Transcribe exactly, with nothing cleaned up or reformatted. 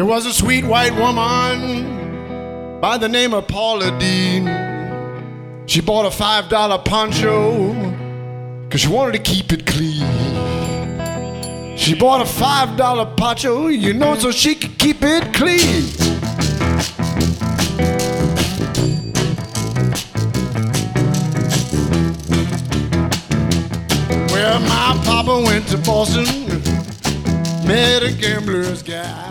There was a sweet white woman by the name of Paula Dean. She bought a five dollar poncho cause she wanted to keep it clean. She bought a five dollar poncho, you know, so she could keep it clean. Well, my papa went to Boston, met a gambler's guy.